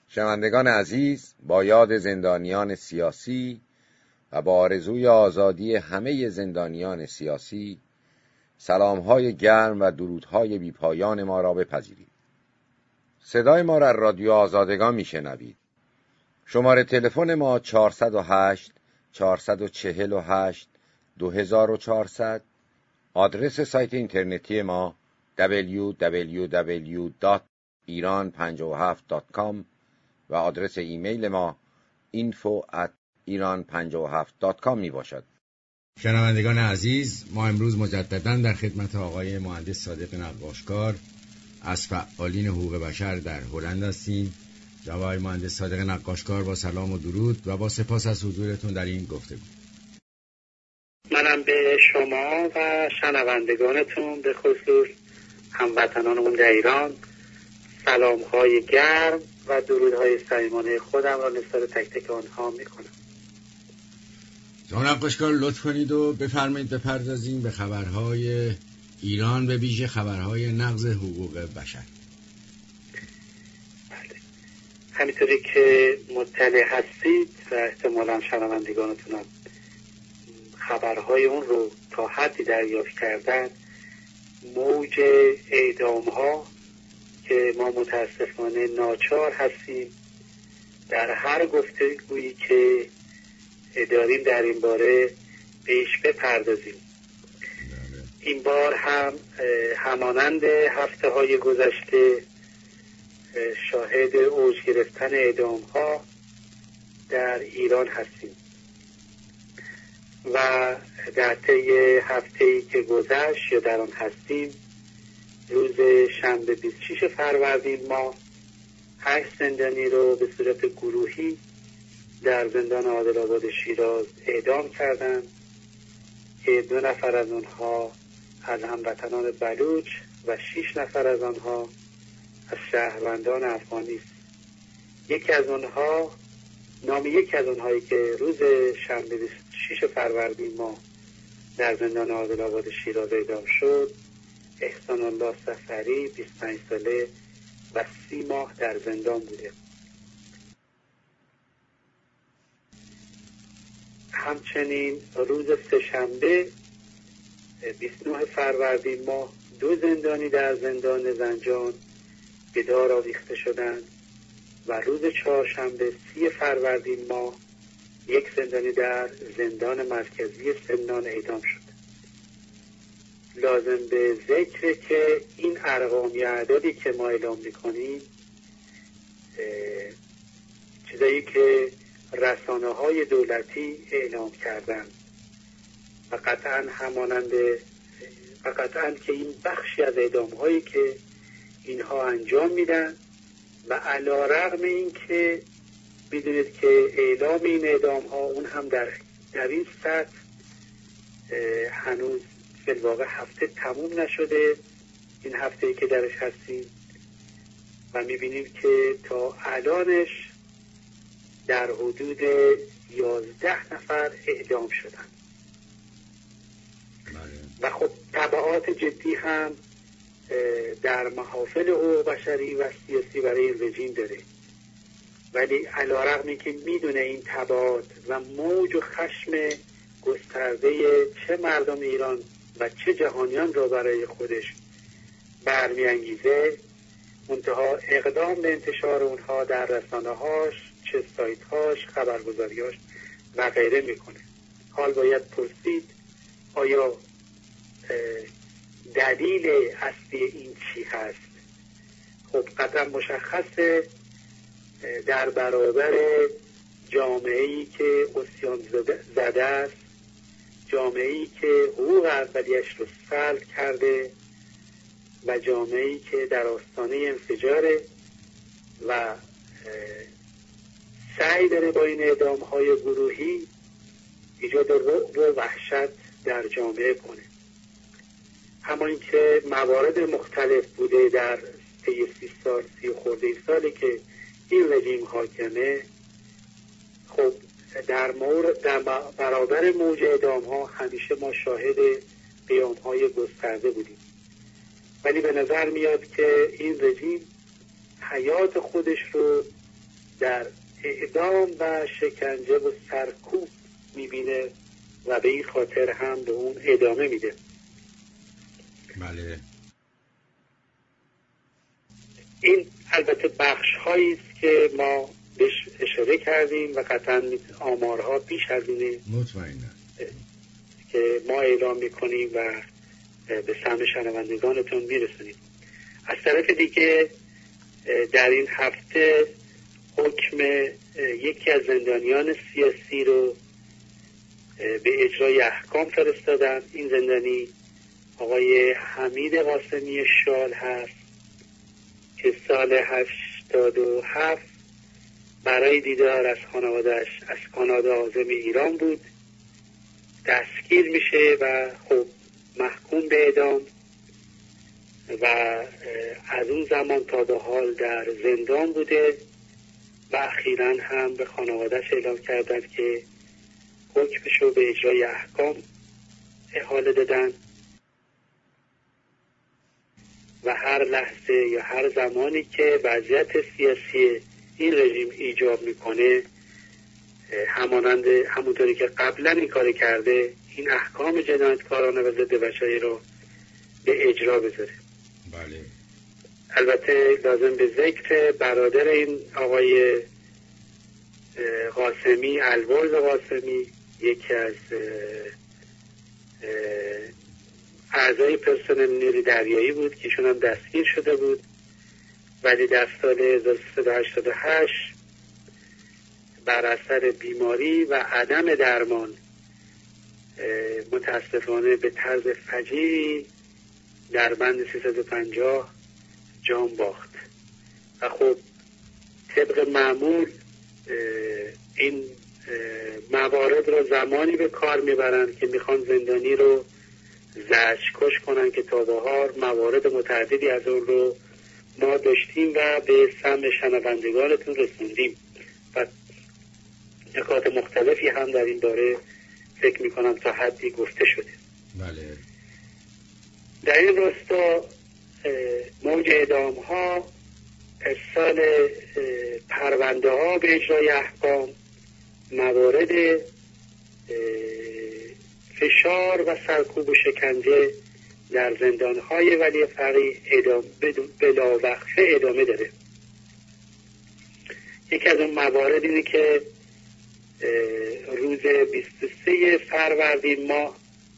شنوندگان عزیز، با یاد زندانیان سیاسی و با آرزوی آزادی همه زندانیان سیاسی، سلام‌های گرم و درودهای بی‌پایان ما را بپذیرید. صدای ما را از رادیو آزادگان میشنوید. شماره تلفن ما 408 448 2400. آدرس سایت اینترنتی ما www.iran57.com و آدرس ایمیل ما info@iran57.com می باشد. شنوندگان عزیز، ما امروز مجدداً در خدمت آقای مهندس صادق نقاشکار از فعالین حقوق بشر در هلند هستیم. جناب آقای مهندس صادق نقاشکار، با سلام و درود و با سپاس از حضورتون در این گفتگو. منم به شما و شنوندگانتون به خصوص هموطنانمون در ایران سلام‌های گرم و درودهای صمیمانه خودم را نثار تک تک آنها میکنم. جناب نقاشکار، لطف کنید و بفرمایید بپردازیم به خبرهای ایران، به ویژه خبرهای نقض حقوق بشر. بله. همینطوری که مطلع هستید و احتمالاً شنوندگانتون هم خبرهای اون رو تا حدی دریافت کردن، موج اعدام‌ها که ما متاسفانه ناچار هستیم در هر گفتگویی که داریم در این باره بهش بپردازیم. این بار هم همانند هفته‌های گذشته شاهد اوج گرفتن اعدام‌ها در ایران هستیم و در طی هفته‌ای که گذشت یا در آن هستیم، روز شنبه 26 فروردین ما 8 زندانی رو به صورت گروهی در زندان عادل‌آباد شیراز اعدام کردند که 2 نفر از آنها از هموطنان بلوچ و 6 نفر از آنها از شهروندان افغانی است. نام یکی از آنهایی که روز شنبه 26 فروردین ما در زندان عادل‌آباد شیراز اعدام شد، احسان الله صفری 25 ساله و 30 ماه در زندان بوده. همچنین روز سه‌شنبه 29 فروردین ماه 2 زندانی در زندان زنجان به دار آویخته شدند و روز چهارشنبه 30 فروردین ماه 1 زندانی در زندان مرکزی سمنان اعدام شد. لازم به ذکر که این ارقام یا اعدادی که ما اعلام می‌کنیم چیزایی که رسانه‌های دولتی اعلام کردن و قطعاً که این بخشی از اعدام‌هایی که اینها انجام میدن و علی رغم این که میدونید که اعلام این اعدام‌ها اون هم در این سطح هنوز فی الواقع هفته تموم نشده، این هفته‌ای که درش هستیم، و میبینیم که تا الانش در حدود 11 نفر اعدام شدن و خب تبعات جدی هم در محافل حقوق بشری و سیاسی برای این رژیم داره. ولی علی رغم اینکه میدونه این تبعات و موج و خشم گسترده چه مردم ایران و چه جهانیان را برای خودش برمیانگیزه، منتها اقدام به انتشار اونها در رسانه‌هاش، چه سایت‌هاش، خبرگزاری‌هاش و غیره میکنه. حال باید پرسید آیا دلیل اصلی این چی هست؟ خب قطعا مشخصه در برابر جامعه‌ای که عصیان زده است، جامعه‌ای که حقوق اولیه‌اش رو سلب کرده و جامعه‌ای که در آستانه انفجاره و سعی داره با این اعدام‌های گروهی ایجاد رعب و وحشت در جامعه کنه. اما این که موارد مختلف بوده در طی 30 خورده سالی که این رژیم حاکمه، خب در برابر موج اعدام‌ها همیشه ما شاهد قیام‌های گسترده بودیم. ولی به نظر میاد که این رژیم حیات خودش رو در اعدام و شکنجه و سرکوب میبینه و به این خاطر هم به اون ادامه میده. بله. این البته بخش هایی است که ما بهش اشاره کردیم و قطعا آمارها بیش از اینه مطمئنم که ما اعلام میکنیم و به سمع شنوندگانتون میرسونیم. از طرف دیگه در این هفته حکم یکی از زندانیان سیاسی رو به اجرای احکام فرستادن. این زندانی آقای حمید قاسمی شال هست که سال 87 برای دیدار از خانواده‌اش از کانادا عازم ایران بود. دستگیر میشه و خب محکوم به اعدام و از اون زمان تا به حال در زندان بوده و اخیراً هم به خانواده‌اش اعلام کردند که حکمشو به اجرای احکام احاله دادن و هر لحظه یا هر زمانی که وضعیت سیاسی این رژیم ایجاب میکنه همونطوری که قبلا این کار کرده این احکام جنایتکارانه و ضد بشری رو به اجرا بذاره. بله. البته لازم به ذکر برادر این آقای قاسمی، البرز قاسمی، یکی از اعضای پرسنل نیروی دریایی بود که ایشون هم دستگیر شده بود، ولی در سال 1388 بر اثر بیماری و عدم درمان متاسفانه به طرز فجیعی در بند 350 جان باخت و خب طبق معمول این موارد رو زمانی به کار میبرن که میخوان زندانی رو زجرکش کنن که تا بهار موارد متعددی از اون رو ما داشتیم و به سمع شنوندگانتون رسوندیم و نکات مختلفی هم در این باره فکر میکنم تا حدی گفته شده. بله. در این راستا موج اعدام ها، ارسال پرونده ها به اجرای احکام، موارد فشار و سرکوب و شکنجه در زندانهای ولی فقیه بلاوقفه ادامه داره. یکی از اون موارد اینه که روز 23 فروردین ماه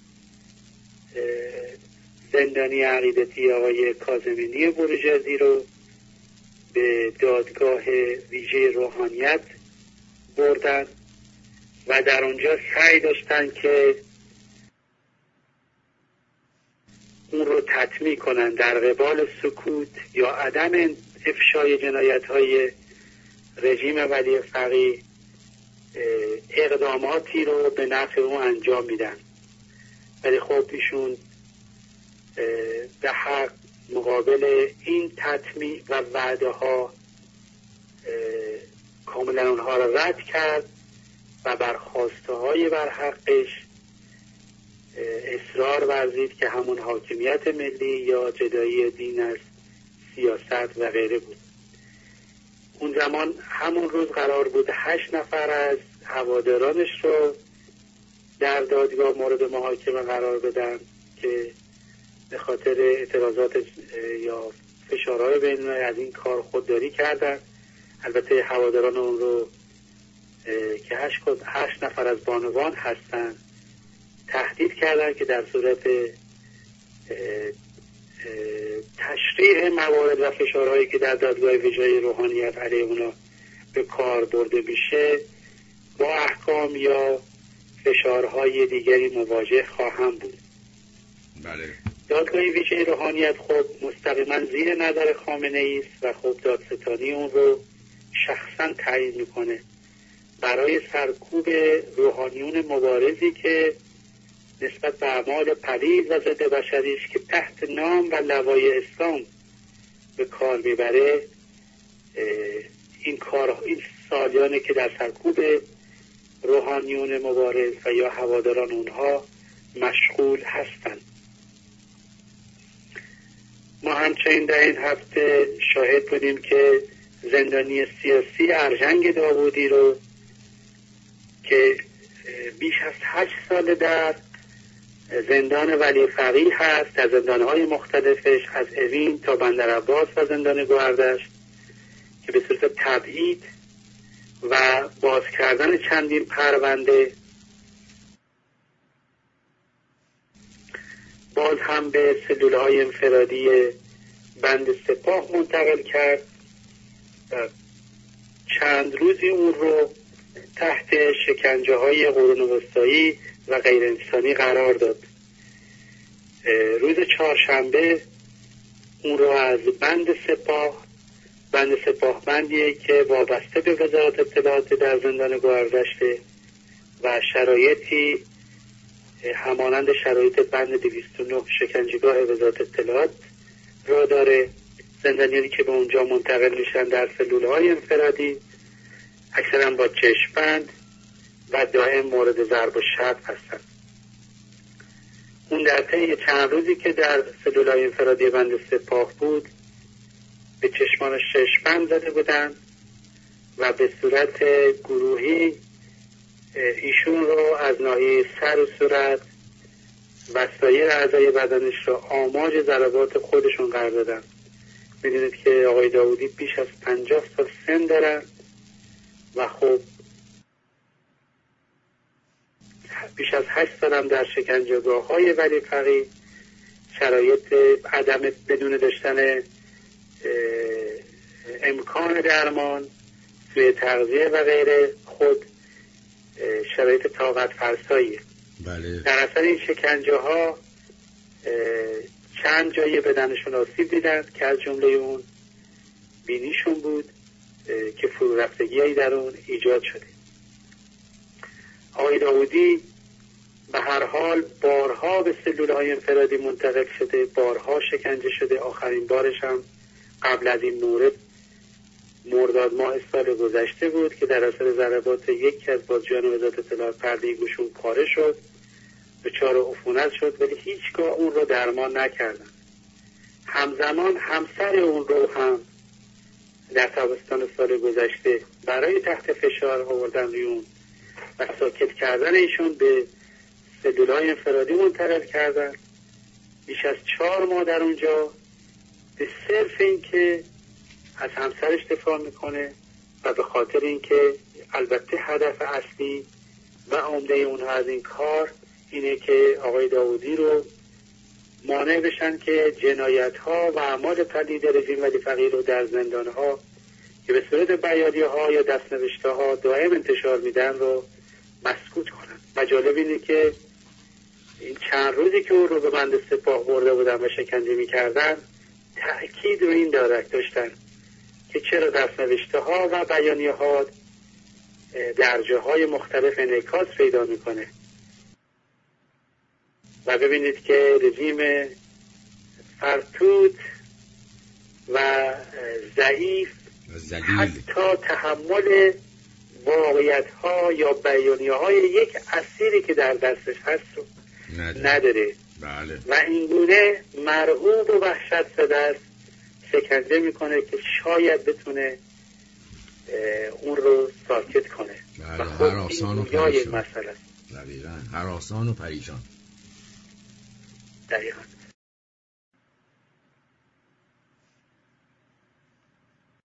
زندانی عقیدتی آقای کاظمینی بروجردی رو به دادگاه ویژه روحانیت بردن و در اونجا سعی داشتن که اون رو تطمیع کنن در قبال سکوت یا عدم افشای جنایت‌های رژیم ولی فقیه اقداماتی رو به نفع اون انجام میدن، ولی خب ایشون به حق مقابل این تطمیع و وعده ها کاملا اونها را رد کرد و بر خواسته های بر حقش اصرار ورزید که همون حاکمیت ملی یا جدایی دین از سیاست و غیره بود. اون زمان همون روز قرار بود 8 نفر از هوادارانش رو در دادگاه مورد محاکمه قرار بدن که به خاطر اعتراضات یا فشارهای بین‌المللی از این کار خودداری کردن. البته هواداران اون رو که 8 نفر از بانوان هستن تهدید کردن که در صورت تشریح موارد و فشارهایی که در دادگاه ویژه روحانیت علیه اونا به کار برده میشه با احکام یا فشارهای دیگری مواجه خواهم بود. بله. دادگاه ویژه روحانیت خب مستقیما زیر نظر خامنه‌ای است و خب دادستانی اون رو شخصا تعیین میکنه برای سرکوب روحانیون مبارزی که نسبت به اعمال پلید و ضد بشریش که تحت نام و لوای اسلام به کار میبره. این سالیانه که در سرکوب روحانیون مبارز و یا هواداران اونها مشغول هستند. ما همچنین در این هفته شاهد بودیم که زندانی سیاسی ارژنگ داوودی رو که بیش از 8 سال در زندان ولی فقیه هست، در زندانهای مختلفش از اوین تا بندرعباس و زندان گوهردشت، که به صورت تبعید و باز کردن چندین پرونده باز هم به سلولهای انفرادی بند سپاه منتقل کرد و چند روزی اون رو تحت شکنجه های قرون وسطایی و غیر انسانی قرار داد. روز چهارشنبه اون رو از بند سپاه بندیه که وابسته به وزارت اطلاعات در زندان گوهردشته و شرایطی همانند شرایط بند 209 شکنجهگاه وزارت اطلاعات را داره. زندانیانی که به اونجا منتقل میشن در سلولهای انفرادی اکثرا با چشم‌بند و دائم مورد ضرب و شتم هستند. اون در طی چند روزی که در سلولهای انفرادی بند سپاه بود به چشمانش چشم‌بند زده بودن و به صورت گروهی ایشون رو از ناحیه سر و صورت و سایر اعضای بدنش رو آماج ضربات خودشون قرار دادن. میدونید که آقای داوودی بیش از 50 سال سن دارن و خب بیش از 8 سال هم در شکنجهگاه‌های ولی فقیه شرایط عدم بدون داشتن امکان درمان، سوء تغذیه و غیره خود شرایط طاقت فرساییه. بله. در اثر این شکنجه ها چند جایی بدنشون آسیب دیدن که از جمله اون بینیشون بود که فرو رفتگی‌هایی در اون ایجاد شده. آقای داوودی به هر حال بارها به سلولهای انفرادی منتقل شده، بارها شکنجه شده. آخرین بارش هم قبل از این مورد مرداد ماه سال گذشته بود که در اثر ضربات یکی از بازجویان وزارت اطلاعات پرده گوشون پاره شد، دچار عفونت شد، ولی هیچگاه اون رو درمان نکردن. همزمان همسر اون رو هم در تابستان سال گذشته برای تحت فشار آوردن روی اون و ساکت کردن ایشون به سلولهای انفرادی منتقل کردن. بیش از 4 ماه در اونجا به صرف این که از همسرش دفاع میکنه و به خاطر اینکه البته هدف اصلی و عمده اونها از این کار اینه که آقای داوودی رو مانع بشن که جنایت ها و اعمال پلید رژیم ولی فقیه رو در زندان ها که به صورت بیانیه ها یا دستنوشته ها دائم انتشار میدن رو مسکوت کنن. و جالب اینه که این چند روزی که اون رو به بند سپاه برده بودن و شکنجه میکردن تأکید رو این داشتن که چرا دستنوشته ها و بیانیه ها در جاهای مختلف انعکاس پیدا میکنه. و ببینید که رژیم فرتود و ضعیف حتی تحمل واقعیت ها یا بیانیه های یک اسیری که در دستش هست رو نداره. بله. و اینگونه مرعوب و وحشت زده است، شکنجه میکنه که شاید بتونه اون رو ساکت کنه. بله. هراسان و پریشان. مسئله هراسان و پریشان. دقیقاً.